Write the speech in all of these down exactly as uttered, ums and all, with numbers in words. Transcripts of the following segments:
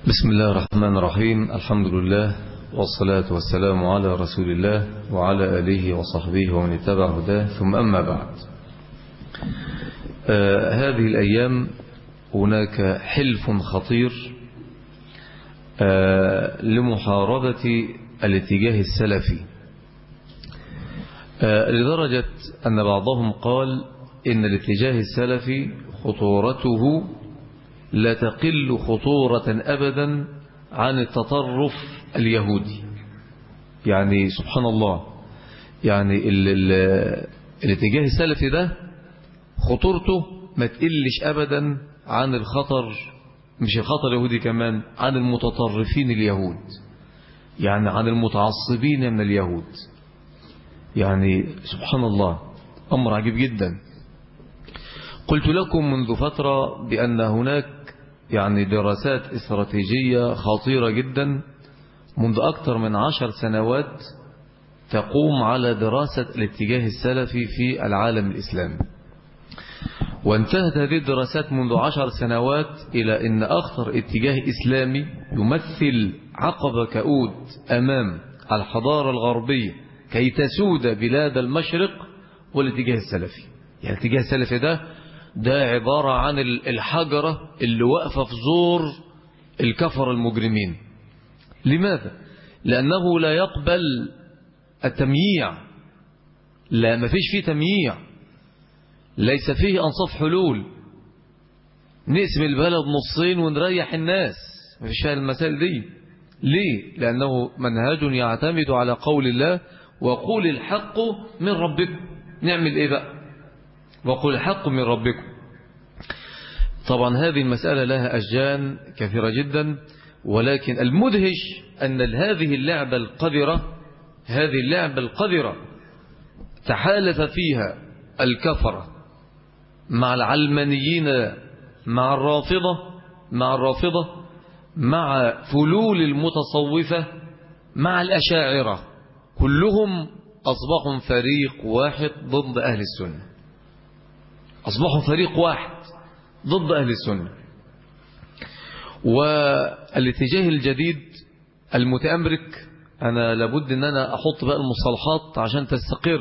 بسم الله الرحمن الرحيم. الحمد لله والصلاة والسلام على رسول الله وعلى آله وصحبه ومن اتبع هداه، ثم أما بعد. آه هذه الأيام هناك حلف خطير آه لمحاربة الاتجاه السلفي، آه لدرجة أن بعضهم قال إن الاتجاه السلفي خطورته لا تقل خطورة أبدا عن التطرف اليهودي. يعني سبحان الله، يعني ال ال الاتجاه السلفي ده خطورته ما تقلش أبدا عن الخطر، مش الخطر اليهودي، كمان عن المتطرفين اليهود، يعني عن المتعصبين من اليهود. يعني سبحان الله، أمر عجيب جدا. قلت لكم منذ فترة بأن هناك يعني دراسات استراتيجية خطيرة جدا منذ أكثر من عشر سنوات تقوم على دراسة الاتجاه السلفي في العالم الإسلامي، وانتهت هذه الدراسات منذ عشر سنوات إلى أن أخطر اتجاه إسلامي يمثل عقبة كؤود أمام الحضارة الغربية كي تسود بلاد المشرق والاتجاه السلفي. يعني الاتجاه السلفي ده ده عبارة عن الحجرة اللي واقفة في زور الكفر المجرمين. لماذا؟ لأنه لا يقبل التمييع، لا، ما فيش فيه تمييع، ليس فيه أنصاف حلول نقسم البلد نصين ونريح الناس، ما فيش فيها المسائل دي. ليه؟ لأنه منهج يعتمد على قول الله وقول الحق من ربكم. نعمل إيه بقى؟ وقل الحق من ربكم. طبعا هذه المسألة لها أشجان كثيرة جدا، ولكن المدهش أن هذه اللعبة القذرة هذه اللعبة القذرة تحالف فيها الكفرة مع العلمانيين، مع الرافضة مع الرافضة مع فلول المتصوفة، مع الأشاعرة، كلهم أصبحوا فريق واحد ضد أهل السنة. أصبحوا فريق واحد ضد أهل السنة. والاتجاه الجديد المتأمرك، أنا لابد أن أنا أحط بقى المصطلحات عشان تستقر.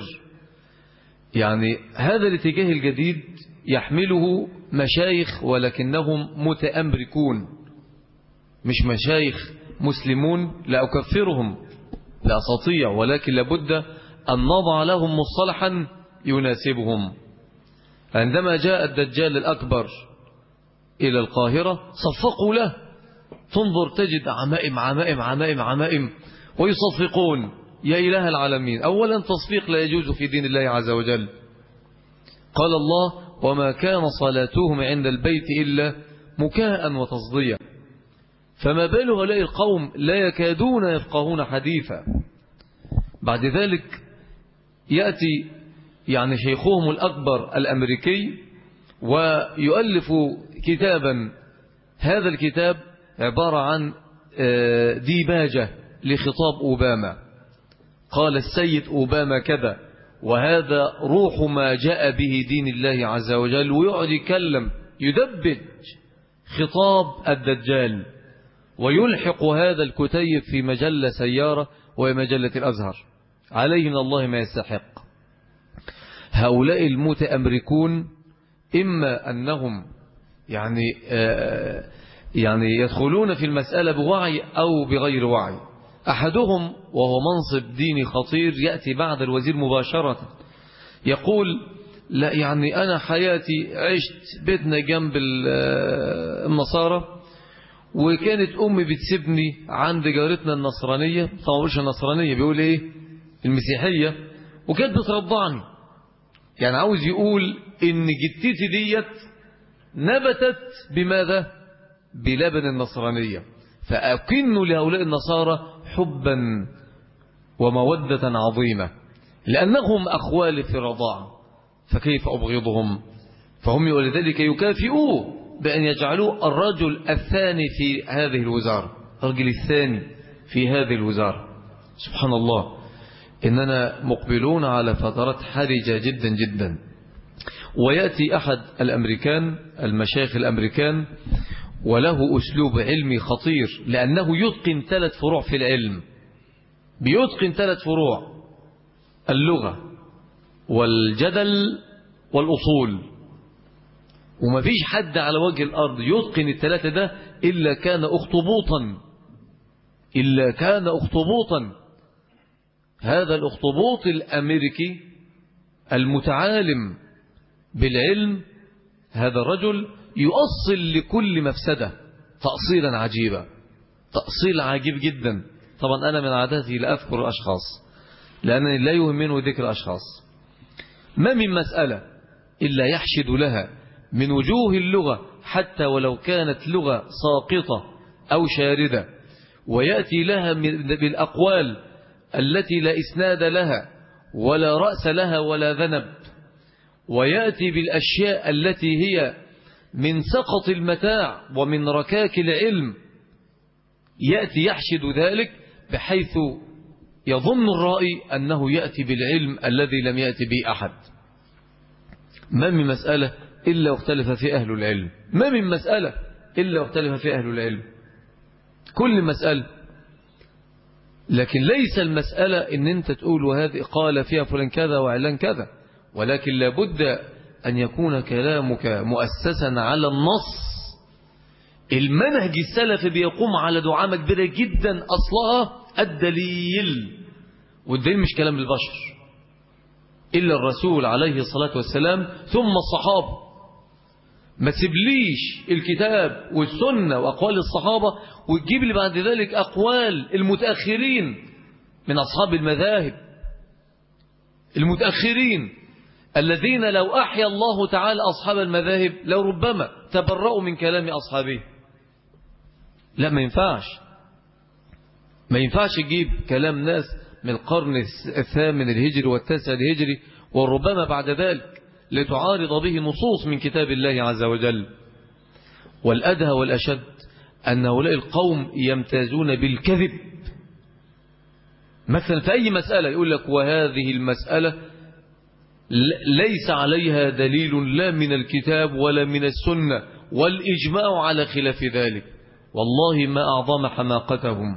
يعني هذا الاتجاه الجديد يحمله مشايخ ولكنهم متأمركون، مش مشايخ مسلمون لا أكفرهم، لا أستطيع، ولكن لابد أن نضع لهم مصطلحا يناسبهم. عندما جاء الدجال الأكبر إلى القاهرة صفقوا له، تنظر تجد عمائم عمائم عمائم عمائم ويصفقون. يا إله العالمين، أولا تصفيق لا يجوز في دين الله عز وجل. قال الله وما كان صلاتهم عند البيت إلا مكاء وتصديا. فما بال هؤلاء القوم لا يكادون يفقهون حديثا. بعد ذلك يأتي يعني شيخهم الأكبر الأمريكي ويؤلف كتابا، هذا الكتاب عبارة عن ديباجة لخطاب أوباما. قال السيد أوباما كذا، وهذا روح ما جاء به دين الله عز وجل، ويقعد يكلم يدبج خطاب الدجال، ويلحق هذا الكتيب في مجلة سيارة وهي مجلة الأزهر. عليه من الله ما يستحق. هؤلاء المتأمركون إما أنهم يعني آه يعني يدخلون في المسألة بوعي أو بغير وعي. أحدهم وهو منصب ديني خطير يأتي بعد الوزير مباشرة يقول لا، يعني أنا حياتي عشت بيتنا جنب النصارى، وكانت أمي بتسيبني عند جارتنا النصرانية، طبعا مش النصرانية، بيقول إيه، المسيحية، وكانت بترضعني. يعني عاوز يقول إن جدتي ديت نبتت بماذا؟ بلبن النصرانية. فأكن لهؤلاء النصارى حبا ومودة عظيمة لأنهم أخوالي في الرضاعة، فكيف أبغضهم؟ فهم ولذلك يكافئوه بأن يجعلوه الرجل الثاني في هذه الوزارة، الرجل الثاني في هذه الوزارة. سبحان الله، إننا مقبلون على فترات حرجة جدا جدا. ويأتي أحد الأمريكان، المشايخ الأمريكان، وله أسلوب علمي خطير، لأنه يتقن ثلاث فروع في العلم، بيتقن ثلاث فروع: اللغة والجدل والأصول. وما فيش حد على وجه الأرض يتقن الثلاثة ده إلا كان أخطبوطا، إلا كان أخطبوطا. هذا الأخطبوط الأمريكي المتعالم بالعلم، هذا الرجل يؤصل لكل مفسدة تأصيلا عجيبا، تأصيل عجيب جدا. طبعا أنا من عادتي لا أذكر الأشخاص لأنني لا يهمني ذكر الأشخاص. ما من مسألة إلا يحشد لها من وجوه اللغة، حتى ولو كانت لغة ساقطة أو شاردة، ويأتي لها بالأقوال التي لا إسناد لها ولا رأس لها ولا ذنب، ويأتي بالأشياء التي هي من سقط المتاع ومن ركاك العلم، يأتي يحشد ذلك بحيث يظن الرائي أنه يأتي بالعلم الذي لم يأتي به أحد. ما من مسألة إلا واختلف في أهل العلم، ما من مسألة إلا واختلف في أهل العلم، كل مسألة. لكن ليس المسألة إن أنت تقول وهذه قال فيها فلان كذا وعلان كذا، ولكن لابد أن يكون كلامك مؤسسا على النص. المنهج السلفي بيقوم على دعامة كبيرة جدا، أصلها الدليل، والدليل مش كلام البشر إلا الرسول عليه الصلاة والسلام ثم الصحابة. ما تسيبليش الكتاب والسنة وأقوال الصحابة وتجيب لي بعد ذلك أقوال المتأخرين من أصحاب المذاهب، المتأخرين الذين لو أحيا الله تعالى أصحاب المذاهب لو ربما تبرؤوا من كلام أصحابه. لا، ما ينفعش، ما ينفعش تجيب كلام ناس من القرن الثامن الهجري والتاسع الهجري وربما بعد ذلك لتعارض به نصوص من كتاب الله عز وجل. والأدهى والأشد أن هؤلاء القوم يمتازون بالكذب. مثلا في أي مسألة يقول لك وهذه المسألة ليس عليها دليل لا من الكتاب ولا من السنة والإجماع على خلاف ذلك. والله ما أعظم حماقتهم،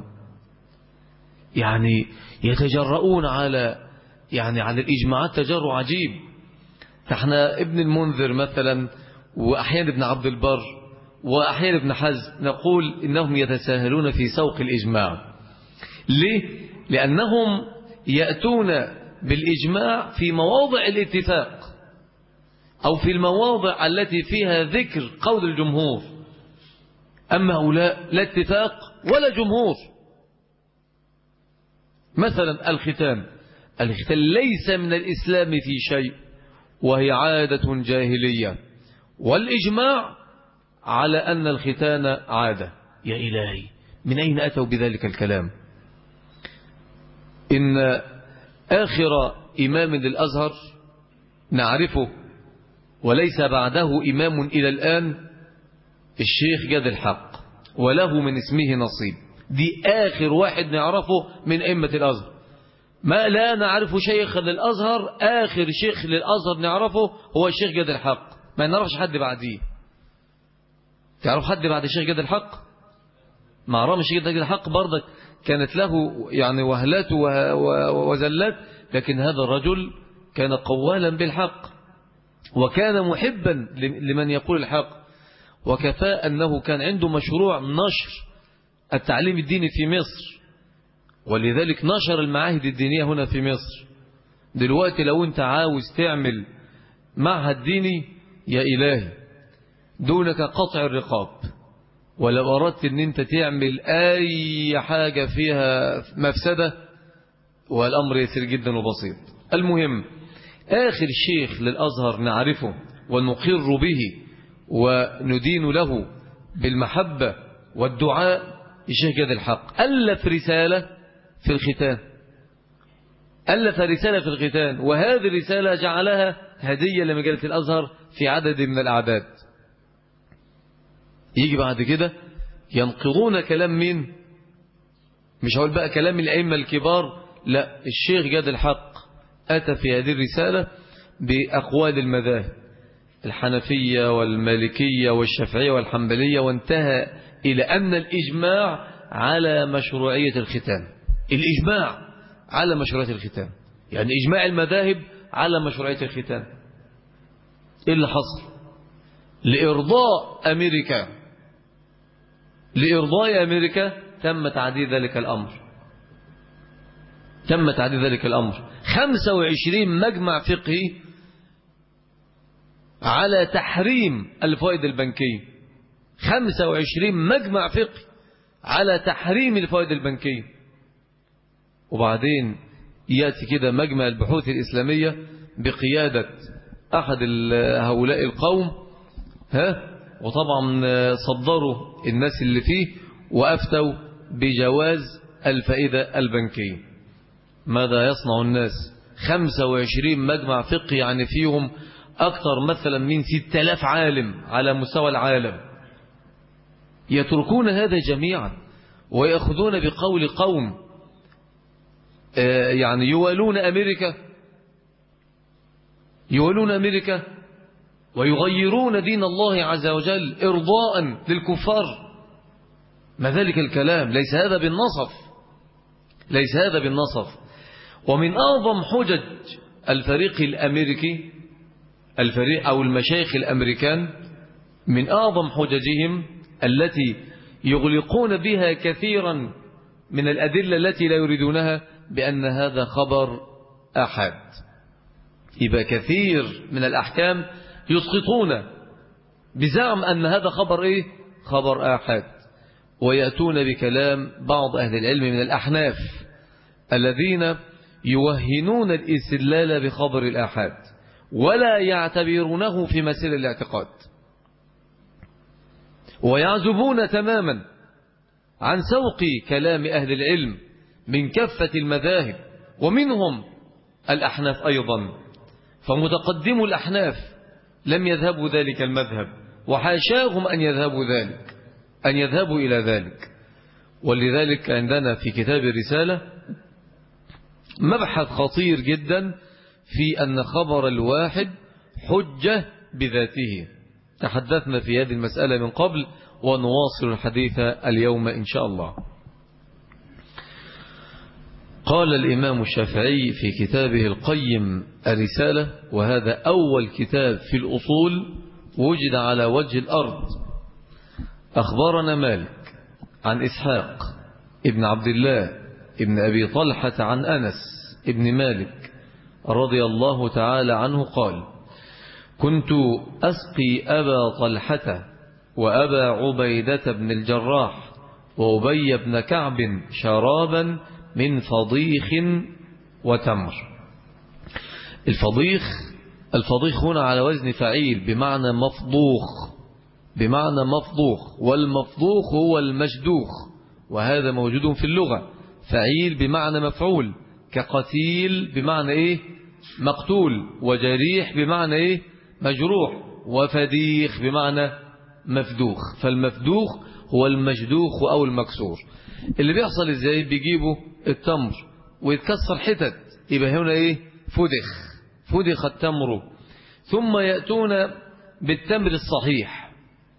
يعني يتجرؤون على يعني على الإجماعات تجرؤ عجيب. فاحنا ابن المنذر مثلا وأحيانا ابن عبد البر وأحيانا ابن حزم نقول إنهم يتساهلون في سوق الإجماع. ليه؟ لأنهم يأتون بالإجماع في مواضع الاتفاق أو في المواضع التي فيها ذكر قول الجمهور، أما هؤلاء لا اتفاق ولا جمهور. مثلا الختان، الختان ليس من الإسلام في شيء وهي عادة جاهلية، والإجماع على أن الختان عادة. يا إلهي، من أين أتوا بذلك الكلام؟ إن آخر إمام للأزهر نعرفه وليس بعده إمام إلى الآن الشيخ جاد الحق، وله من اسمه نصيب. دي آخر واحد نعرفه من أئمة الأزهر. ما لا نعرف شيخا للأزهر، آخر شيخ للأزهر نعرفه هو الشيخ جاد الحق، ما نعرفش حد بعديه. تعرف حد بعد الشيخ جاد الحق؟ ما عرفش الشيخ جاد الحق برضك كانت له يعني وهلات وزلات، لكن هذا الرجل كان قوالا بالحق وكان محبا لمن يقول الحق، وكفى أنه كان عنده مشروع نشر التعليم الديني في مصر، ولذلك نشر المعاهد الدينية هنا في مصر. دلوقتي لو انت عاوز تعمل معهد ديني يا إلهي دونك قطع الرقاب، ولو أردت ان انت تعمل أي حاجة فيها مفسدة والأمر يسير جدا وبسيط. المهم آخر شيخ للأزهر نعرفه ونقر به وندين له بالمحبة والدعاء الشيخ جاد الحق. ألف رسالة في الختان، ألف رسالة في الختان، وهذه الرسالة جعلها هدية لمجلة الأزهر في عدد من الأعداد. يجي بعد كده ينقضون كلام مين؟ مش هقول بقى كلام الأئمة الكبار، لا، الشيخ جاد الحق أتى في هذه الرسالة بأقوال المذاهب الحنفية والمالكية والشافعية والحنبلية، وانتهى إلى أن الإجماع على مشروعية الختان. الإجماع على مشروعية الختان، يعني إجماع المذاهب على مشروعية الختان. إيه اللي حصل؟ لإرضاء أمريكا لإرضاء أمريكا تم تعديل ذلك الأمر تم تعديل ذلك الأمر خمسة وعشرين مجمع فقهي على تحريم الفوائد البنكية. خمسة وعشرين مجمع فقهي على تحريم الفوائد البنكية. وبعدين يأتي كده مجمع البحوث الإسلامية بقيادة أحد هؤلاء القوم، ها وطبعا صدروا الناس اللي فيه وأفتوا بجواز الفائدة البنكية. ماذا يصنع الناس؟ خمسة وعشرين مجمع فقهي، يعني فيهم أكثر مثلا من ستة آلاف عالم على مستوى العالم، يتركون هذا جميعا ويأخذون بقول قوم يعني يوالون أمريكا يوالون أمريكا ويغيرون دين الله عز وجل إرضاء للكفار. ما ذلك الكلام؟ ليس هذا بالنصف ليس هذا بالنصف ومن أعظم حجج الفريق الأمريكي الفريق أو المشايخ الأمريكان، من أعظم حججهم التي يغلقون بها كثيرا من الأدلة التي لا يريدونها، بأن هذا خبر آحاد. يبقى كثير من الأحكام يسقطون بزعم أن هذا خبر إيه؟ خبر آحاد. ويأتون بكلام بعض أهل العلم من الأحناف الذين يوهنون الاستدلال بخبر الآحاد ولا يعتبرونه في مسائل الاعتقاد، ويعزبون تماما عن سوق كلام أهل العلم من كافة المذاهب ومنهم الأحناف أيضا. فمتقدمو الأحناف لم يذهبوا ذلك المذهب، وحاشاهم أن يذهبوا ذلك أن يذهبوا إلى ذلك. ولذلك عندنا في كتاب الرسالة مبحث خطير جدا في أن خبر الواحد حجة بذاته. تحدثنا في هذه المسألة من قبل ونواصل الحديث اليوم إن شاء الله. قال الإمام الشافعي في كتابه القيم الرسالة، وهذا أول كتاب في الأصول وجد على وجه الأرض: أخبرنا مالك عن إسحاق ابن عبد الله ابن أبي طلحة عن أنس ابن مالك رضي الله تعالى عنه قال: كنت أسقي أبا طلحة وأبا عبيدة بن الجراح وأبي بن كعب شرابا من فضيخ وتمر. الفضيخ الفضيخ هنا على وزن فعيل بمعنى مفضوخ بمعنى مفضوخ والمفضوخ هو المشدوخ، وهذا موجود في اللغة. فعيل بمعنى مفعول، كقتيل بمعنى إيه؟ مقتول، وجريح بمعنى إيه؟ مجروح، وفديخ بمعنى مفدوخ. فالمفدوخ هو المشدوخ أو المكسور. اللي بيحصل إزاي؟ بيجيبوا التمر ويتكسر حتت، يبقى هنا إيه؟ فدخ فدخ التمر. ثم يأتون بالتمر الصحيح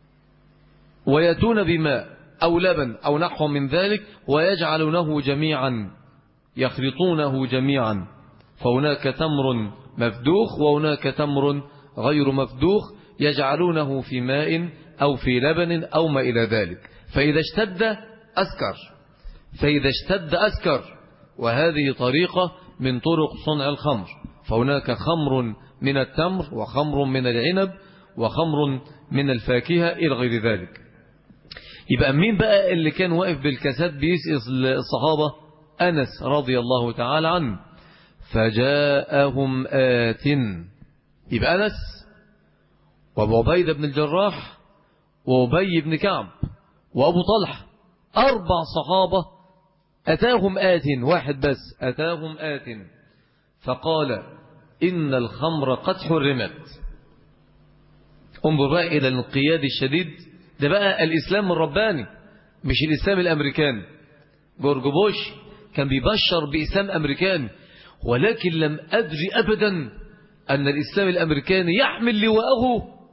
ويأتون بماء أو لبن أو نحو من ذلك ويجعلونه جميعا، يخلطونه جميعا. فهناك تمر مفدوخ وهناك تمر غير مفدوخ، يجعلونه في ماء أو في لبن أو ما إلى ذلك. فإذا اشتد أسكر فإذا اشتد أسكر وهذه طريقة من طرق صنع الخمر. فهناك خمر من التمر وخمر من العنب وخمر من الفاكهة إلى غير ذلك. يبقى مين بقى اللي كان واقف بالكاسات بيسقي الصحابة؟ أنس رضي الله تعالى عنه. فجاءهم آت، يبقى أنس وأبو عبيدة بن الجراح وأبي بن كعب وأبو طلحة، أربع صحابة أتاهم آت، واحد بس أتاهم آت فقال: إن الخمر قد حرمت. انظر بقى إلى الانقياد الشديد. ده بقى الإسلام الرباني، مش الإسلام الأمريكاني. جورج بوش كان بيبشر بإسلام أمريكاني، ولكن لم أدري أبدا أن الإسلام الأمريكاني يحمل لواءه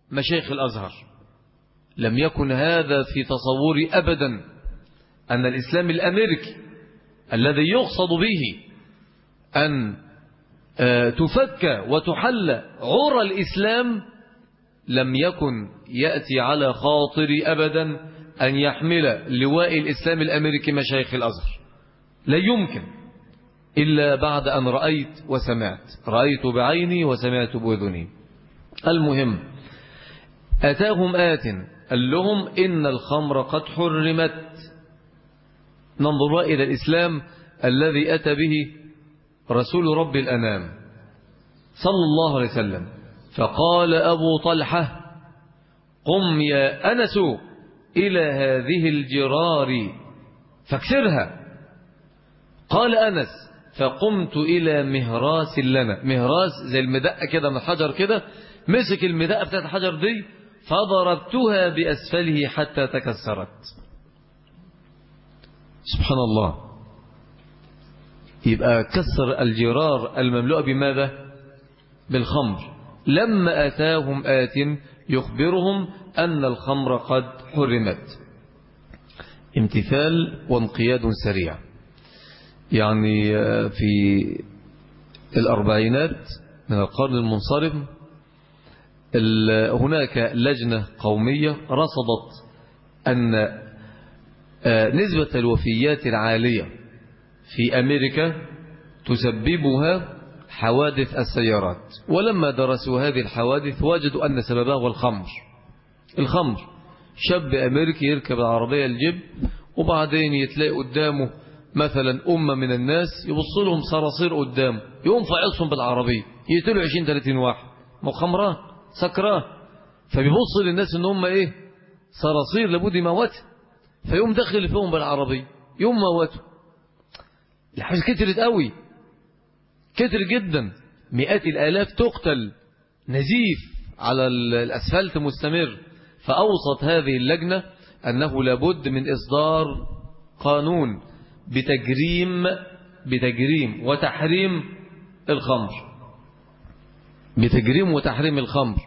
مشايخ الأزهر. لم يكن هذا في تصوري أبدا أن الإسلام الأمريكي الذي يقصد به أن تفك وتحل عرى الإسلام لم يكن يأتي على خاطري أبدا أن يحمل لواء الإسلام الأمريكي مشايخ الأزهر. لا يمكن إلا بعد أن رأيت وسمعت، رأيت بعيني وسمعت بأذني. المهم أتاهم آت قال لهم إن الخمر قد حرمت. ننظر إلى الإسلام الذي أتى به رسول رب الأنام صلى الله عليه وسلم. فقال أبو طلحة قم يا أنس إلى هذه الجرار فاكسرها. قال أنس فقمت إلى مهراس لنا، مهراس زي المدقة كده من الحجر كده، مسك المدقة بتاعت الحجر دي فضربتها بأسفله حتى تكسرت. سبحان الله. يبقى كسر الجرار المملوء بماذا؟ بالخمر. لما أتاهم آت يخبرهم أن الخمر قد حرمت. امتثال وانقياد سريع. يعني في الأربعينات من القرن المنصرم هناك لجنة قومية رصدت أن نسبة الوفيات العالية في أمريكا تسببها حوادث السيارات. ولما درسوا هذه الحوادث وجدوا أن سببها هو الخمر. الخمر. شاب أمريكي يركب العربية الجيب وبعدين يتلاقي قدامه مثلا أمة من الناس يبص لهم صراصير قدامه، يقوم فاعصهم بالعربية يقتلوا عشرين ثلاثين واحد، ما خمران سكران، فبيبص للناس ان هم ايه صراصير لابد يموتها، فيقوم داخل فيهم بالعربية يقوم موته. الحاجة كترت قوي، كتر جدا، مئات الآلاف تقتل، نزيف على الأسفلت مستمر. فأوصت هذه اللجنة أنه لابد من إصدار قانون بتجريم بتجريم وتحريم الخمر، بتجريم وتحريم الخمر.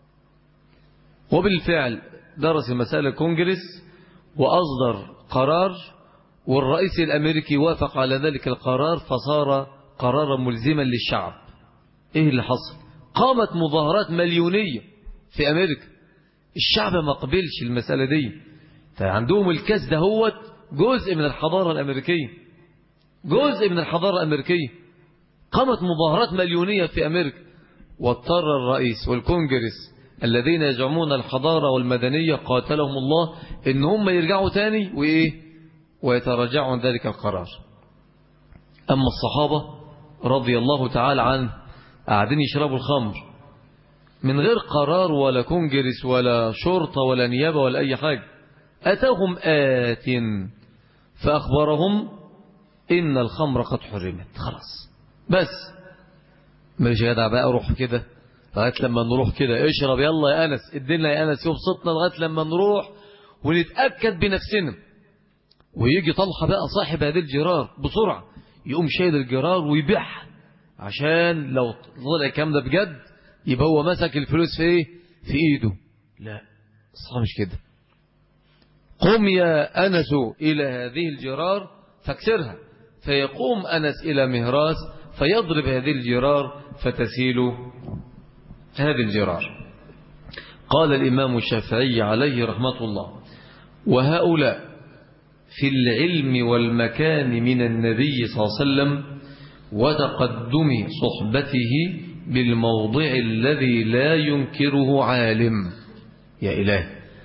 وبالفعل درس مسألة كونجرس وأصدر قرار، والرئيس الأمريكي وافق على ذلك القرار، فصار قرارا ملزما للشعب. إيه اللي حصل؟ قامت مظاهرات مليونية في أمريكا، الشعب ما قبلش المسألة دي. فعندهم الكاس ده هو جزء من الحضارة الأمريكية، جزء من الحضارة الأمريكية. قامت مظاهرات مليونية في أمريكا، واضطر الرئيس والكونجرس الذين يزعمون الحضارة والمدنية قاتلهم الله إن هم يرجعوا تاني وإيه ويتراجعوا عن ذلك القرار. أما الصحابة رضي الله تعالى عنه قاعدين يشربوا الخمر من غير قرار ولا كونجرس ولا شرطة ولا نيابة ولا أي حاجة. أتاهم آت فأخبرهم إن الخمر قد حرمت. خلاص بس مش جدع بقى أروح كده لغاية لما نروح كده اشرب يلا يا أنس ادينا يا أنس يبسطنا لغاية لما نروح ونتأكد بنفسنا. ويجي طلحة بقى صاحب هذه الجرار بسرعة يقوم شايل الجرار ويبيعها عشان لو طلع الكلام ده بجد يبقى هو مسك الفلوس في ايه في ايده. لا الصلاة مش كده. قم يا أنس إلى هذه الجرار فاكسرها. فيقوم أنس إلى مهراس فيضرب هذه الجرار فتسيل هذه الجرار. قال الإمام الشافعي عليه رحمة الله وهؤلاء في العلم والمكان من النبي صلى الله عليه وسلم وتقدم صحبته بالموضع الذي لا ينكره عالم. يا إله،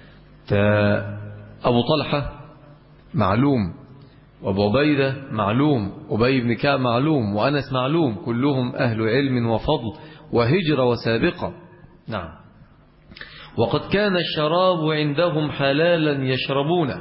أبو طلحة معلوم، وأبو عبيدة معلوم، أبي بن كعب معلوم، وأنس معلوم، كلهم أهل علم وفضل وهجرة وسابقة. نعم. وقد كان الشراب عندهم حلالا يشربونه،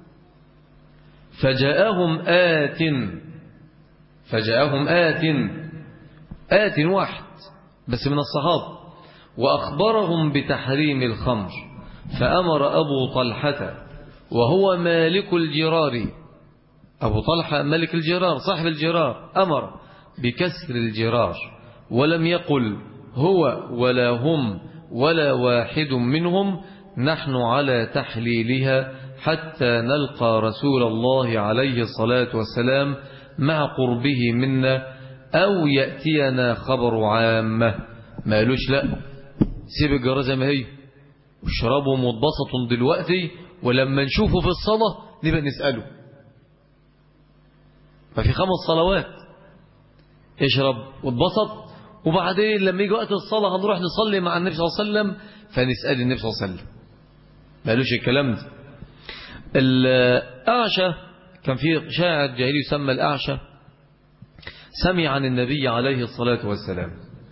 فجاءهم آت فجاءهم آت آت واحد بس من الصحابة وأخبرهم بتحريم الخمر، فأمر أبو طلحة وهو مالك الجرار، أبو طلحة ملك الجرار صاحب الجرار، أمر بكسر الجرار ولم يقل هو ولا هم ولا واحد منهم نحن على تحليلها حتى نلقى رسول الله عليه الصلاة والسلام مع قربه منا أو يأتينا خبر عامة. ما قالوش لا سيب الجرة زي ما هي واشربوا متبسط دلوقتي ولما نشوفه في الصلاة نبقى نسأله. ما في خمس صلوات، اشرب واتبسط وبعدين لما يجي وقت الصلاة هنروح نصلي مع النبي صلى الله عليه وسلم فنسأل النبي صلى الله عليه وسلم. ما قالوش الكلام ده. الأعشى كان في شاعر جاهلي يسمى الأعشى سمع عن النبي عليه الصلاة والسلام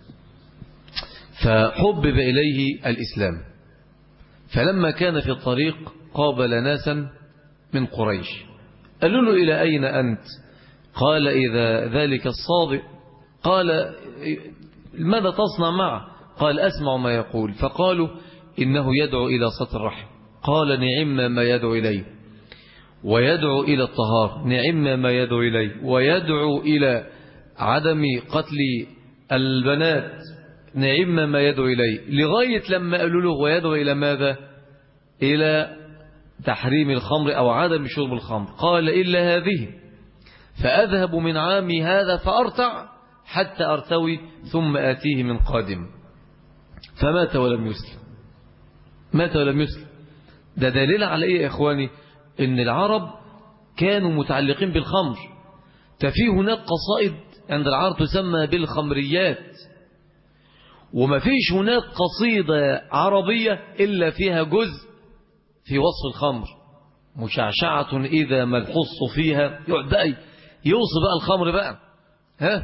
فحبب إليه الإسلام، فلما كان في الطريق قابل ناسا من قريش قالوا له إلى أين أنت؟ قال إذا ذلك الصادق. قال ماذا تصنع معه؟ قال أسمع ما يقول. فقالوا إنه يدعو إلى صلة الرحم. قال نعم ما يدعو إليه، ويدعو إلى الطهار نعم ما يدعو إليه، ويدعو إلى عدم قتل البنات نعم ما يدعو إليه، لغاية لما قالوا له ويدعو إلى ماذا؟ إلى تحريم الخمر أو عدم شرب الخمر. قال إلا هذه، فأذهب من عامي هذا فأرتع حتى أرتوي ثم آتيه من قادم. فمات ولم يسلم. مات ولم يسلم. ده دليل على إيه يا إخواني؟ إن العرب كانوا متعلقين بالخمر. ففي هناك قصائد عند العرب تسمى بالخمريات، وما فيش هناك قصيدة عربية إلا فيها جزء في وصف الخمر. مشعشعة إذا ما الحص فيها، يقعد بقى يوصف بقى الخمر بقى، ها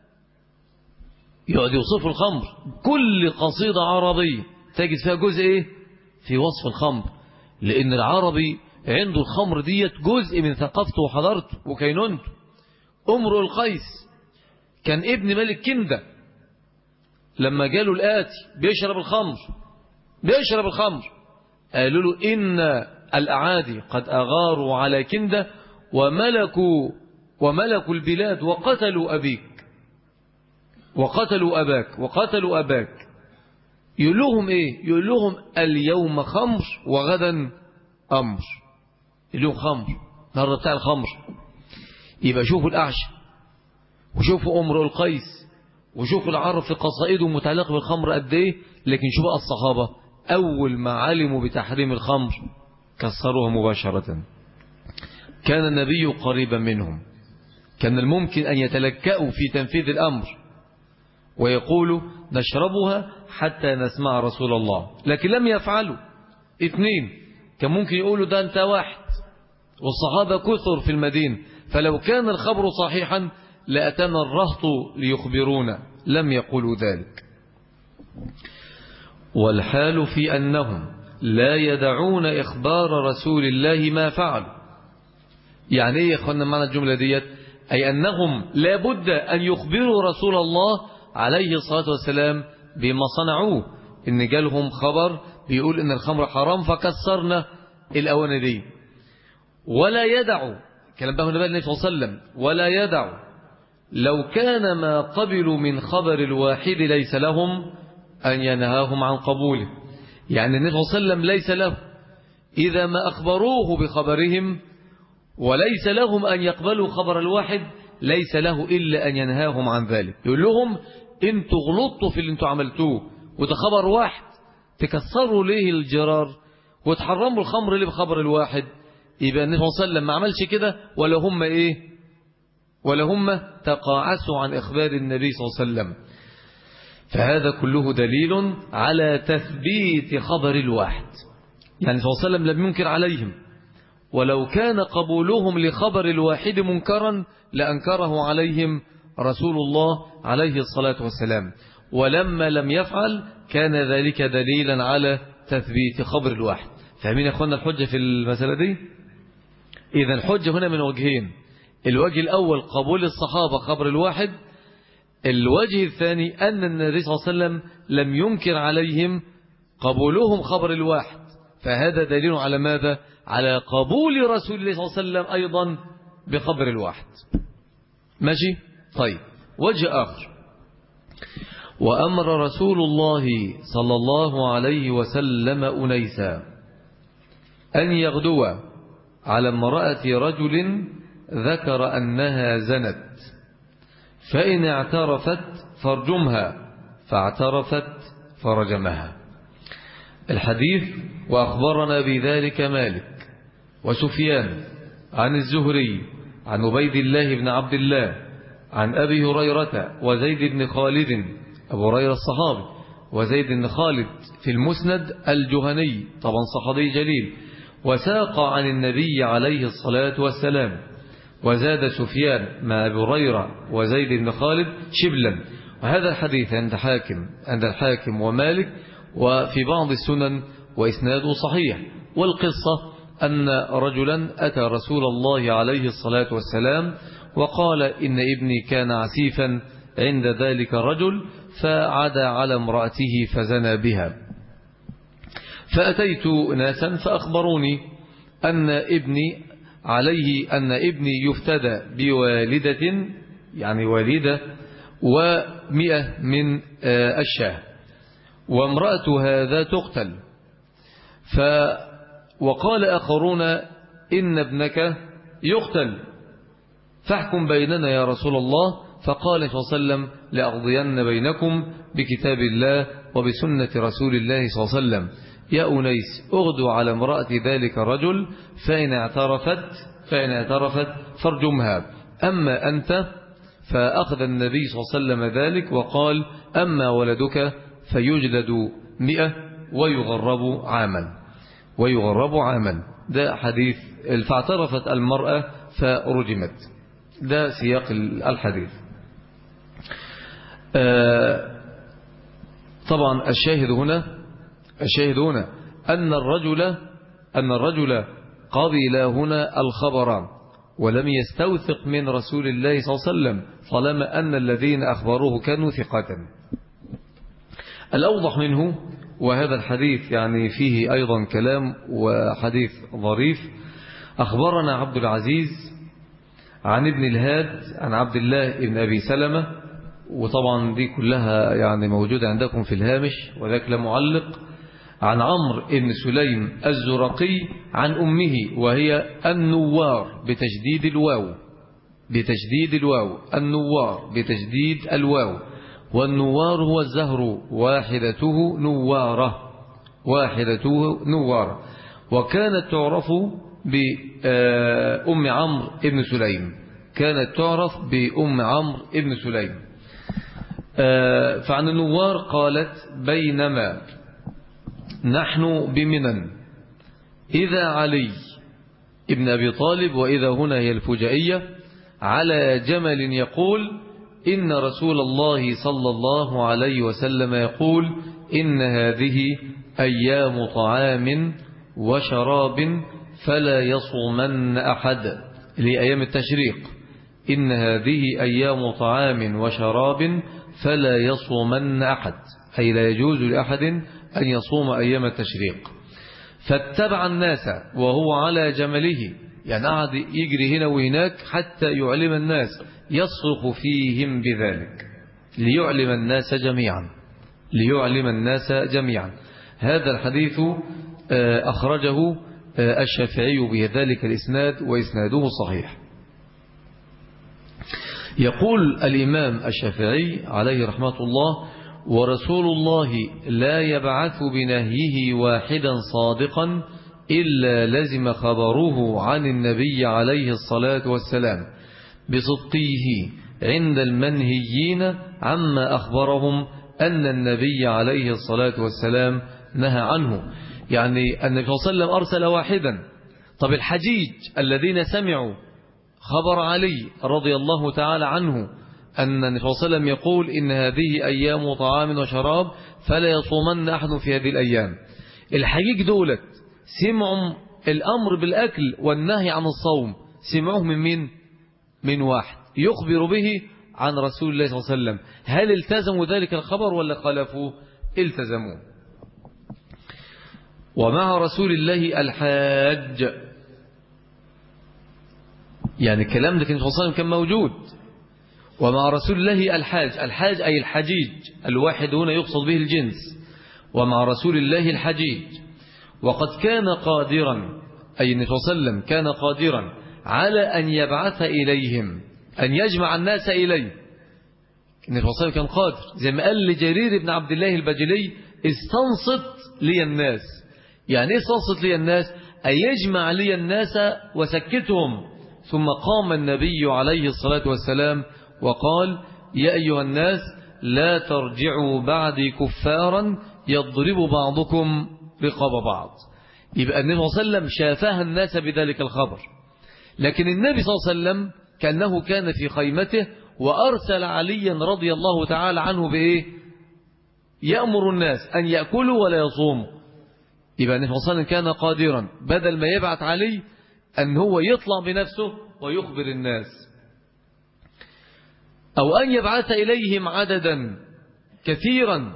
يقعد يوصف الخمر. كل قصيدة عربية تجد فيها جزء إيه؟ في وصف الخمر، لأن العربي عنده الخمر ديت جزء من ثقافته وحضارته وكينونته. امرؤ القيس كان ابن ملك كندة، لما جاله الآتي بيشرب الخمر بيشرب الخمر قالوا له إن الأعادي قد أغاروا على كندة وملكوا وملكوا البلاد وقتلوا أبيك وقتلوا أباك وقتلوا أباك. يقول لهم إيه؟ يقول لهم اليوم خمر وغدا أمر. اليوم خمر، النهارده بتاع الخمر. يبقى شوفوا الأعشى وشوفوا امرؤ القيس وشوفوا العرب في قصائده متعلقة بالخمر قد إيه. لكن شوفوا بقى الصحابة أول ما علموا بتحريم الخمر كسروها مباشرة. كان النبي قريبا منهم، كان الممكن أن يتلكأوا في تنفيذ الأمر ويقولوا نشربها حتى نسمع رسول الله، لكن لم يفعلوا. اثنين، كان ممكن يقولوا ده أنت واحد، والصحابة كثر في المدينة، فلو كان الخبر صحيحا لأتنا الرهط ليخبرونا، لم يقولوا ذلك. والحال في أنهم لا يدعون إخبار رسول الله ما فعلوا. يعني إيه يا أخوانا معنى الجملة ديت؟ أي أنهم لا بد أن يخبروا رسول الله عليه الصلاة والسلام بما صنعوه. إن جالهم خبر بيقول إن الخمر حرام فكسرنا الأواني دي. ولا يدعوا، كلام بقى النبي صلى الله عليه وسلم، ولا يدعوا لو كان ما قبلوا من خبر الواحد ليس لهم أن ينهاهم عن قبوله. يعني النبي صلى الله عليه وسلم ليس له إذا ما أخبروه بخبرهم وليس لهم أن يقبلوا خبر الواحد ليس له إلا أن ينهاهم عن ذلك. يقول لهم انتوا غلطتوا في اللي انتوا عملتوه، وده خبر واحد، تكسروا ليه الجرار وتحرموا الخمر ليه بخبر الواحد؟ يبقى النبي صلى الله عليه وسلم ما عملش كده، ولا هم إيه؟ ولا هم تقاعسوا عن إخبار النبي صلى الله عليه وسلم. فهذا كله دليل على تثبيت خبر الواحد. يعني صلى الله عليه وسلم لم ينكر عليهم، ولو كان قبولهم لخبر الواحد منكرا لأنكره عليهم رسول الله عليه الصلاة والسلام، ولما لم يفعل كان ذلك دليلا على تثبيت خبر الواحد. فاهمين يا أخوانا الحجة في المسألة دي؟ إذا الحجة هنا من وجهين. الوجه الأول قبول الصحابة خبر الواحد، الوجه الثاني أن النبي صلى الله عليه وسلم لم ينكر عليهم قبولهم خبر الواحد، فهذا دليل على ماذا؟ على قبول رسول الله صلى الله عليه وسلم أيضا بخبر الواحد. ماشي؟ طيب، وجه آخر، وأمر رسول الله صلى الله عليه وسلم أنيسا أن يغدو على امرأة رجل ذكر أنها زنت، فإن اعترفت فارجمها، فاعترفت فرجمها. الحديث: وأخبرنا بذلك مالك وسفيان عن الزهري عن عبيد الله بن عبد الله عن أبي هريرة وزيد بن خالد، أبو هريرة الصحابي، وزيد بن خالد في المسند الجهني، طبعا صحابي جليل، وساق عن النبي عليه الصلاة والسلام. وزاد سفيان مع أبي هريرة وزيد بن خالد شبلا. وهذا الحديث عند حاكم عند الحاكم ومالك وفي بعض السنن وإسناده صحيح. والقصة أن رجلا أتى رسول الله عليه الصلاة والسلام وقال: إن ابني كان عسيفا عند ذلك الرجل فعدا على امرأته فزنى بها. فأتيت ناسا فأخبروني أن ابني عليه أن ابني يفتدى بوالدة، يعني والدة، ومئة من الشاه، وامرأة هذا تقتل. ف وقال آخرون: إن ابنك يقتل، فاحكم بيننا يا رسول الله. فقال صلى الله عليه وسلم: لأقضين بينكم بكتاب الله وبسنة رسول الله صلى الله عليه وسلم. يا أنيس، أغدو على امرأة ذلك الرجل، فإن اعترفت فإن اعترفت فارجمها، أما أنت. فأخذ النبي صلى الله عليه وسلم ذلك وقال: أما ولدك فيجلد مئة ويغرب عاما ويغرب عاما. ده حديث. فاعترفت المرأة فرجمت. ده سياق الحديث. طبعا الشاهد هنا الشاهد هنا أن الرجل أن الرجل قبل هنا الخبر ولم يستوثق من رسول الله صلى الله عليه وسلم، طالما أن الذين أخبروه كانوا ثقة. الأوضح منه، وهذا الحديث يعني فيه أيضا كلام وحديث ظريف. أخبرنا عبد العزيز عن ابن الهاد عن عبد الله بن أبي سلمة، وطبعا دي كلها يعني موجودة عندكم في الهامش وذاك لمعلق، عن عمرو بن سليم الزرقي عن أمه وهي النوار بتجديد الواو بتجديد الواو النوار بتجديد الواو والنوار هو الزهر، واحدته نوارة واحدته نوارة. وكانت تعرف بأم عمرو بن سليم كانت تعرف بأم عمرو بن سليم. فعن النوار قالت: بينما نحن بمنن إذا علي ابن أبي طالب، وإذا هنا هي الفجائية، على جمل يقول: إن رسول الله صلى الله عليه وسلم يقول: إن هذه أيام طعام وشراب فلا يصومن أحد. لأيام التشريق: إن هذه أيام طعام وشراب فلا يصومن أحد، أي لا يجوز لأحد أن يصوم أيام التشريق. فاتبع الناس وهو على جمله، يعني قعد يجري هنا وهناك حتى يعلم الناس، يصرخ فيهم بذلك ليعلم الناس جميعا ليعلم الناس جميعا. هذا الحديث أخرجه الشافعي بذلك الإسناد، وإسناده صحيح. يقول الإمام الشافعي عليه رحمة الله: ورسول الله لا يبعث بنهيه واحدا صادقا إلا لزم خبره عن النبي عليه الصلاة والسلام بصدقه عند المنهيين عما أخبرهم أن النبي عليه الصلاة والسلام نهى عنه. يعني النبي صلى الله عليه وسلم أرسل واحدا. طب الحجيج الذين سمعوا خبر علي رضي الله تعالى عنه أن النبي صلى الله عليه وسلم يقول: إن هذه أيام طعام وشراب فلا يصومن أحد في هذه الأيام، الحجيج دولت سمعوا الأمر بالأكل والنهي عن الصوم، سمعوه من مين؟ من واحد يخبر به عن رسول الله صلى الله عليه وسلم. هل التزموا ذلك الخبر ولا خالفوه؟ التزموه. ومع رسول الله الحاج، يعني الكلام ده كان صلى الله عليه وسلم كان موجود، ومع رسول الله الحاج. الحاج أي الحجيج، الواحد هنا يقصد به الجنس. ومع رسول الله الحجيج. وقد كان قادرا، أي النبي صلى الله عليه وسلم كان قادرا على أن يبعث إليهم، أن يجمع الناس إليه. النبي صلى الله عليه وسلم كان قادر، زي ما قال لجرير بن عبد الله البجلي: استنصت لي الناس. يعني ايه استنصت لي الناس؟ أي يجمع لي الناس وسكتهم. ثم قام النبي عليه الصلاة والسلام وقال: يا أيها الناس لا ترجعوا بعدي كفارا يضرب بعضكم رقاب بعض. يبقى النبي صلى الله عليه وسلم شافها الناس بذلك الخبر. لكن النبي صلى الله عليه وسلم كأنه كان في خيمته وأرسل عليا رضي الله تعالى عنه بإيه؟ يأمر الناس أن يأكلوا ولا يصوموا. يبقى النبي صلى الله عليه وسلم كان قادرا بدل ما يبعث علي أن هو يطلع بنفسه ويخبر الناس، أو أن يبعث إليهم عددا كثيرا،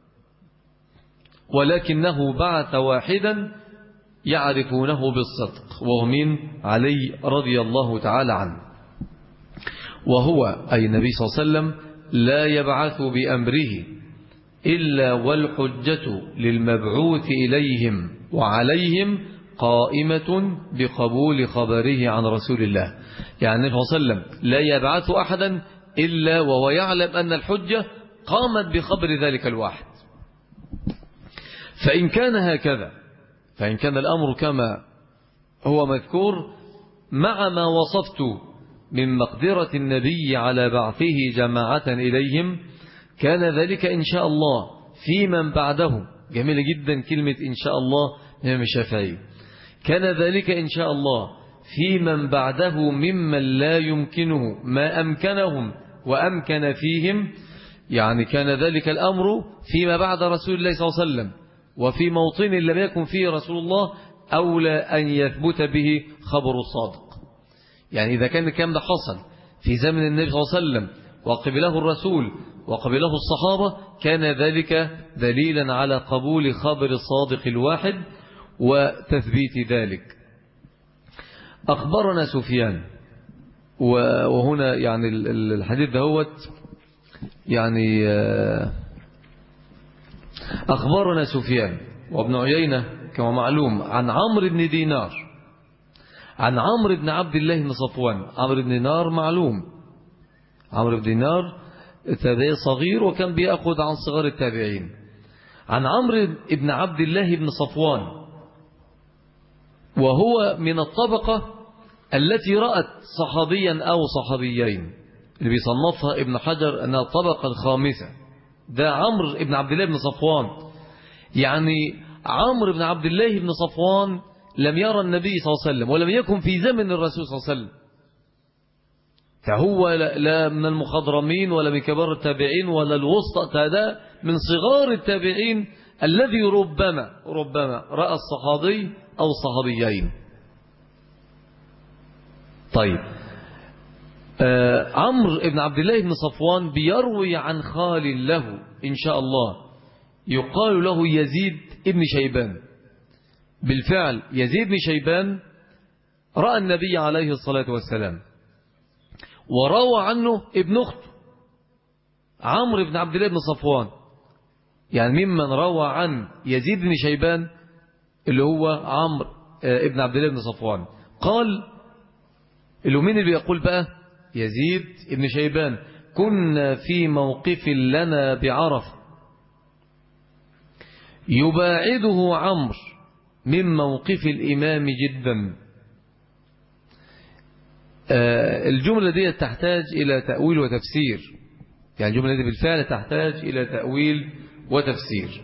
ولكنه بعث واحدا يعرفونه بالصدق، وهو من علي رضي الله تعالى عنه. وهو أي النبي صلى الله عليه وسلم لا يبعث بأمره إلا والحجة للمبعوث إليهم وعليهم قائمة بقبول خبره عن رسول الله. يعني النبي صلى الله عليه وسلم لا يبعث أحدا إلا وهو يعلم أن الحجة قامت بخبر ذلك الواحد. فإن كان هكذا، فإن كان الأمر كما هو مذكور مع ما وصفت من مقدرة النبي على بعثه جماعة إليهم، كان ذلك إن شاء الله في من بعده. جميلة جدا كلمة إن شاء الله من الشافعي. كان ذلك إن شاء الله في من بعده ممن لا يمكنه ما أمكنهم وأمكن فيهم. يعني كان ذلك الأمر فيما بعد رسول الله صلى الله عليه وسلم، وفي موطن لم يكن فيه رسول الله أولى أن يثبت به خبر الصادق. يعني إذا كان الكلام ده حصل في زمن النبي صلى الله عليه وسلم وقبله الرسول وقبله الصحابة، كان ذلك دليلا على قبول خبر الصادق الواحد وتثبيت ذلك. أخبرنا سفيان، وهنا يعني الحديث دهوت يعني أخبرنا سفيان وابن عيينة كما معلوم عن عمرو بن دينار عن عمرو بن عبد الله بن صفوان. عمرو بن دينار معلوم، عمرو بن دينار تابعي صغير وكان بيأخذ عن صغار التابعين. عن عمرو بن عبد الله بن صفوان، وهو من الطبقة التي رأت صحابيا أو صحابيين، اللي بيصنفها ابن حجر أنها الطبقة الخامسة. ده عمرو بن عبد الله بن صفوان. يعني عمرو بن عبد الله بن صفوان لم يرى النبي صلى الله عليه وسلم ولم يكن في زمن الرسول صلى الله عليه وسلم، فهو لا من المخضرمين ولا من كبار التابعين ولا الوسطى، هذا من صغار التابعين الذي ربما ربما رأى الصحابي أو الصحابيين. طيب آه عمرو بن عبد الله بن صفوان بيروي عن خال له إن شاء الله يقال له يزيد ابن شيبان. بالفعل يزيد بن شيبان رأى النبي عليه الصلاة والسلام، وروى عنه ابن أخته عمرو بن عبد الله بن صفوان. يعني ممن روى عن يزيد بن شيبان اللي هو عمرو ابن عبد الله بن صفوان. قال اللي مين اللي بيقول بقى؟ يزيد ابن شيبان: كنا في موقف لنا بعرف يباعده عمرو من موقف الإمام جدا. الجملة دي تحتاج إلى تأويل وتفسير. يعني الجملة دي بالفعل تحتاج إلى تأويل وتفسير.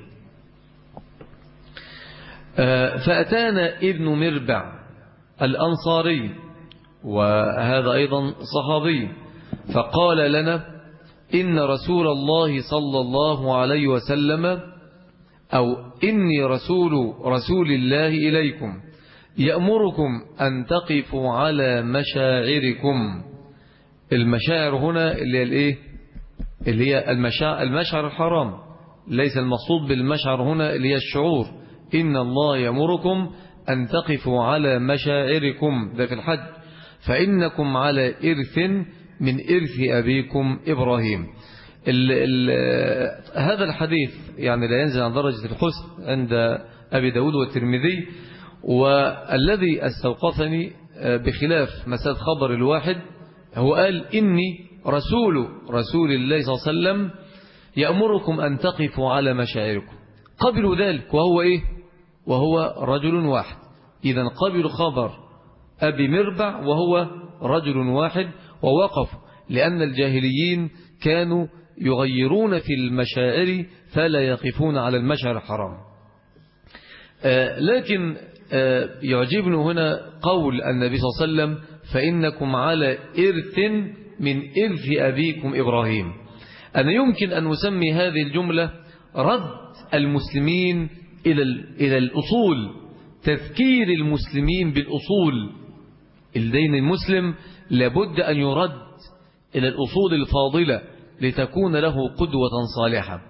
فأتانا ابن مربع الأنصاري، وهذا أيضا صحابي، فقال لنا: إن رسول الله صلى الله عليه وسلم أو إني رسول رسول الله إليكم يأمركم أن تقفوا على مشاعركم. المشاعر هنا اللي هي الإيه؟ اللي هي المشاعر, المشاعر الحرام. ليس المقصود بالمشاعر هنا اللي هي الشعور. إن الله يأمركم أن تقفوا على مشاعركم، ده في الحج، فإنكم على إرث من إرث أبيكم إبراهيم. ال ال هذا الحديث يعني لا ينزل عن درجة الحسن عند أبي داود والترمذي، والذي استوقفني بخلاف مسألة خبر الواحد هو قال إني رسول رسول الله صلى الله عليه وسلم يأمركم أن تقفوا على مشاعركم. قبلوا ذلك وهو إيه؟ وهو رجل واحد. إذا قبلوا خبر أبي مربع وهو رجل واحد ووقفوا، لأن الجاهليين كانوا يغيرون في المشاعر فلا يقفون على المشعر الحرام. آه لكن آه يعجبني هنا قول النبي صلى الله عليه وسلم فإنكم على إرث من إرث أبيكم إبراهيم. أنا يمكن أن نسمي هذه الجملة رد المسلمين إلى إلى الأصول، تذكير المسلمين بالأصول. الدين المسلم لابد أن يرد إلى الأصول الفاضلة لتكون له قدوة صالحة.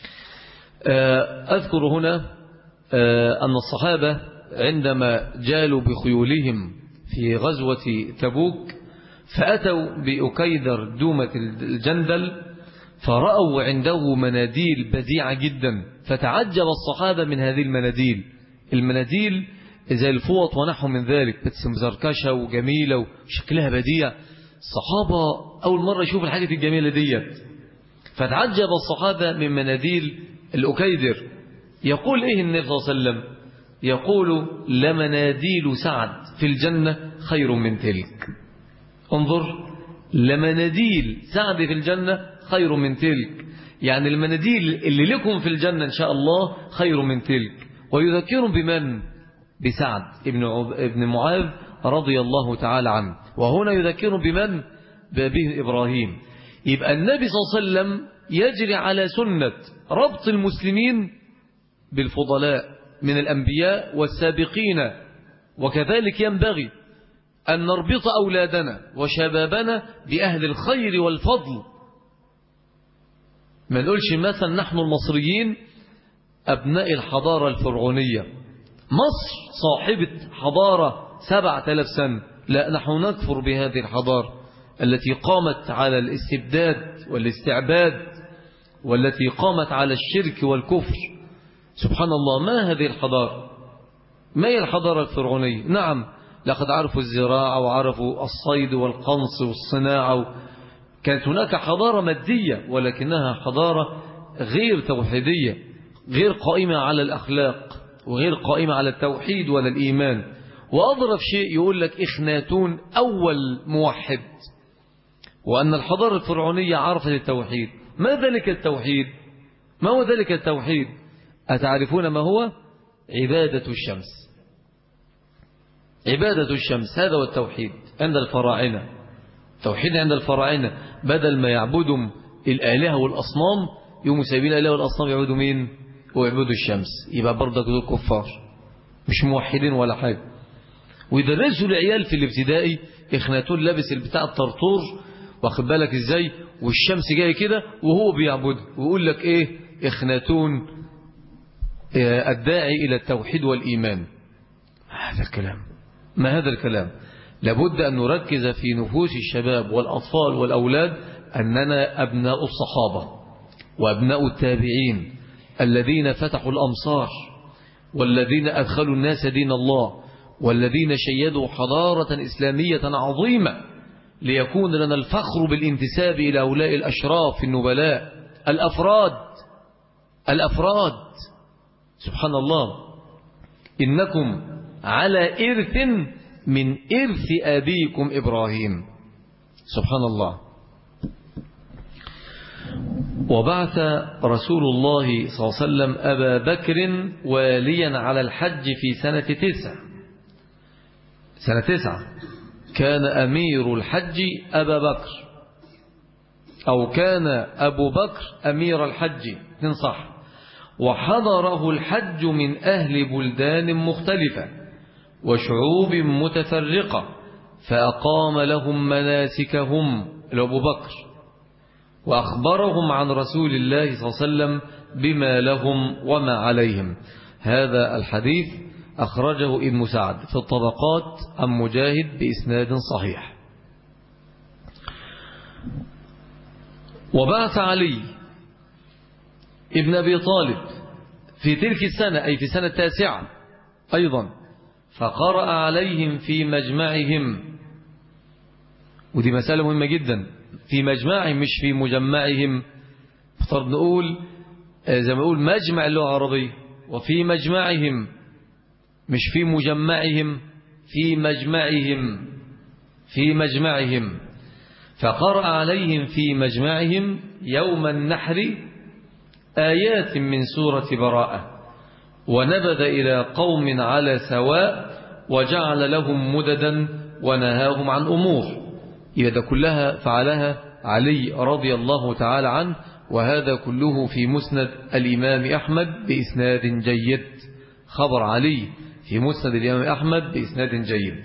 أذكر هنا أن الصحابة عندما جالوا بخيولهم في غزوة تبوك فأتوا بأكيدر دومة الجندل فرأوا عنده مناديل بديعة جدا، فتعجب الصحابة من هذه المناديل. المناديل زي الفوط ونحو من ذلك، بس مزركشة وجميلة وشكلها بديع. الصحابة أول مرة يشوف الحاجة الجميلة ديت، فتعجب الصحابة من مناديل الأكيدر. يقول إيه النبي صلى الله عليه وسلم؟ يقول لمناديل سعد في الجنة خير من تلك. انظر، لمناديل سعد في الجنة خير من تلك، يعني المناديل اللي لكم في الجنة إن شاء الله خير من تلك. ويذكرهم بمن؟ بسعد ابن, ابن معاذ رضي الله تعالى عنه، وهنا يذكرهم بمن؟ بأبيه إبراهيم. يبقى النبي صلى الله عليه وسلم يجري على سنة ربط المسلمين بالفضلاء من الأنبياء والسابقين، وكذلك ينبغي أن نربط أولادنا وشبابنا بأهل الخير والفضل. ما نقولش مثلا نحن المصريين أبناء الحضارة الفرعونية، مصر صاحبة حضارة سبعة آلاف سنة، لا، نحن نكفر بهذه الحضارة التي قامت على الاستبداد والاستعباد، والتي قامت على الشرك والكفر. سبحان الله، ما هذه الحضارة؟ ما هي الحضارة الفرعونية؟ نعم، لقد عرفوا الزراعة وعرفوا الصيد والقنص والصناعة، كانت هناك حضارة مادية، ولكنها حضارة غير توحيدية، غير قائمة على الأخلاق، وغير قائمة على التوحيد ولا الإيمان. وأضرب شيء يقول لك إخناتون أول موحد، وأن الحضارة الفرعونية عرفت التوحيد. ما ذلك التوحيد؟ ما هو ذلك التوحيد؟ أتعرفون ما هو؟ عبادة الشمس. عبادة الشمس، هذا هو التوحيد عند الفراعنة. توحيد عند الفراعنة، بدل ما يعبدوا الآلهة والأصنام يوم سبيل الآلهة والأصنام يعبدوا مين؟ ويعبدوا الشمس. يبقى برضك دول كفار، مش موحدين ولا حاجة. ويدرسوا العيال في الابتدائي إخناتون لابس البتاع الطرطور، واخد بالك ازاي، والشمس جاي كده وهو بيعبد، ويقول لك ايه؟ إخناتون الداعي إلى التوحيد والإيمان. هذا الكلام، ما هذا الكلام؟ لابد أن نركز في نفوس الشباب والأطفال والأولاد أننا أبناء الصحابة وأبناء التابعين الذين فتحوا الأمصار، والذين أدخلوا الناس دين الله، والذين شيدوا حضارة إسلامية عظيمة، ليكون لنا الفخر بالانتساب إلى هؤلاء الأشراف النبلاء الأفراد الأفراد سبحان الله. إنكم على إرث من إرث أبيكم إبراهيم. سبحان الله. وبعث رسول الله صلى الله عليه وسلم أبا بكر واليا على الحج في سنة تسع سنة تسعة كان أمير الحج أبا بكر، أو كان أبو بكر أمير الحج، صح. وحضره الحج من أهل بلدان مختلفة وشعوب متفرقة، فأقام لهم مناسكهم لأبو بكر، وأخبرهم عن رسول الله صلى الله عليه وسلم بما لهم وما عليهم. هذا الحديث أخرجه ابن سعد في الطبقات عن مجاهد بإسناد صحيح. وبعث علي ابن أبي طالب في تلك السنة أي في سنة التاسعة أيضا، فقرأ عليهم في مجمعهم، ودي مسألة مهمة جدا، في مجمعهم مش في مجمعهم. افترض نقول زي ما نقول مجمع اللغة العربية، وفي مجمعهم مش في مجمعهم، في مجمعهم في مجمعهم. فقرأ عليهم في مجمعهم يوم النحر آيات من سورة براءة، ونبذ إلى قوم على سواء وجعل لهم مددا ونهاهم عن أمور. إذا كلها فعلها علي رضي الله تعالى عنه، وهذا كله في مسند الإمام أحمد بإسناد جيد. خبر علي في مسند الإمام أحمد بإسناد جيد.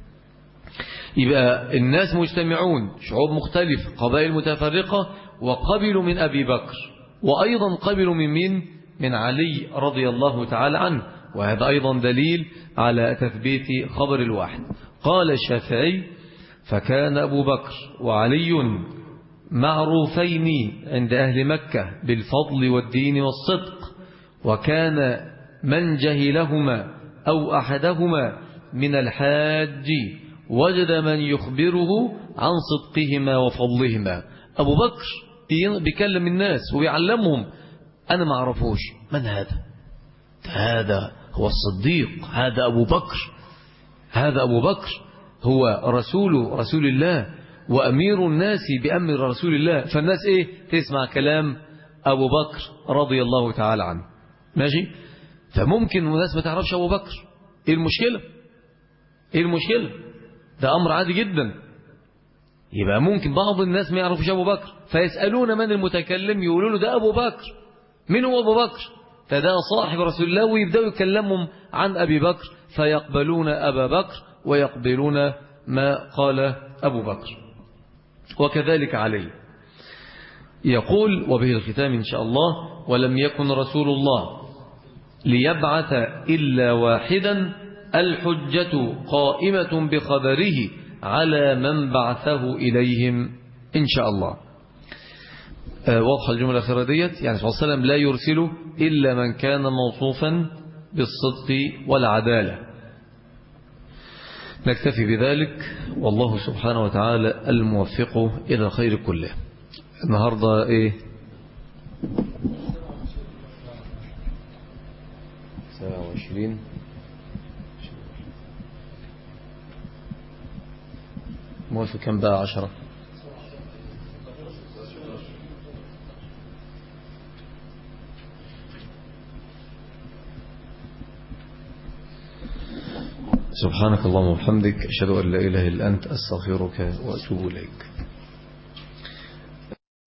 يبقى الناس مجتمعون، شعوب مختلفة، قبائل متفرقة، وقبلوا من أبي بكر، وأيضا قبلوا من مين؟ من علي رضي الله تعالى عنه. وهذا أيضا دليل على تثبيت خبر الواحد. قال الشافعي: فكان أبو بكر وعلي معروفين عند أهل مكة بالفضل والدين والصدق، وكان من جهلهما أو أحدهما من الحاج وجد من يخبره عن صدقهما وفضلهما. أبو بكر بيكلم الناس ويعلمهم، أنا ما أعرفوش من هذا، هذا هو الصديق، هذا أبو بكر، هذا أبو بكر هو رسول رسول الله وأمير الناس بأمر رسول الله. فالناس إيه؟ تسمع كلام أبو بكر رضي الله تعالى عنه. ماشي؟ فممكن الناس ما تعرفش أبو بكر، إيه المشكلة؟ إيه المشكلة؟ ده أمر عادي جدا. يبقى ممكن بعض الناس ما يعرفوش أبو بكر، فيسألون من المتكلم، يقولوا له ده أبو بكر. من هو أبو بكر؟ فده صاحب رسول الله، ويبدأوا يكلمهم عن أبي بكر، فيقبلون أبا بكر ويقبلون ما قال أبو بكر. وكذلك علي. يقول وبه الختام إن شاء الله: ولم يكن رسول الله ليبعث إلا واحدا، الحجة قائمة بخبره على من بعثه إليهم إن شاء الله. آه واضحة الجملة الأخيرة ديت، يعني صلى الله عليه وسلم لا يرسل إلا من كان موصوفا بالصدق والعدالة. نكتفي بذلك، والله سبحانه وتعالى الموفق إلى الخير كله. النهاردة إيه؟ سبعة وعشرين موافق كم بقى؟ عشرة. سبحانك اللهم وبحمدك، أشهد أن لا إله إلا أنت، أستغفرك وأتوب إليك.